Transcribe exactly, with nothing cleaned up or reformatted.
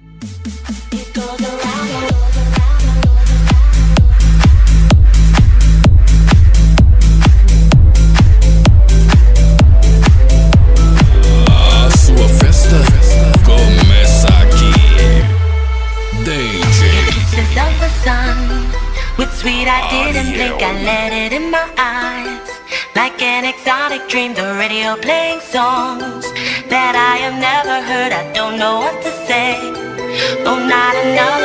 It goes around. A sua festa começa aqui. D J Kisses of the sun, with sweet I didn't Audio. blink, I let it in my eyes. Like an exotic dream, the radio playing songs that I have never heard. I don't know what to say. Oh, not another